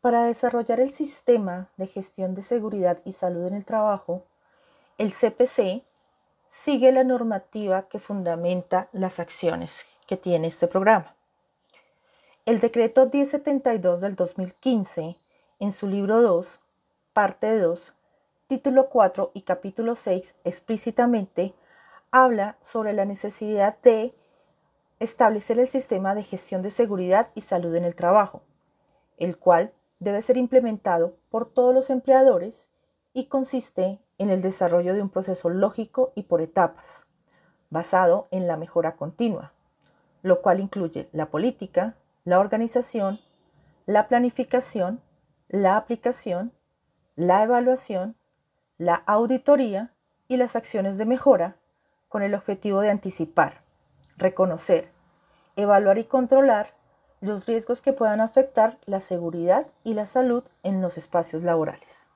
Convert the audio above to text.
Para desarrollar el sistema de gestión de seguridad y salud en el trabajo, el CPC sigue la normativa que fundamenta las acciones que tiene este programa. El decreto 1072 del 2015, en su libro 2, parte 2, título 4 y capítulo 6, explícitamente habla sobre la necesidad de establecer el sistema de gestión de seguridad y salud en el trabajo, el cual debe ser implementado por todos los empleadores y consiste en el desarrollo de un proceso lógico y por etapas, basado en la mejora continua, lo cual incluye la política, la organización, la planificación, la aplicación, la evaluación, la auditoría y las acciones de mejora con el objetivo de anticipar, reconocer, evaluar y controlar los riesgos que puedan afectar la seguridad y la salud en los espacios laborales.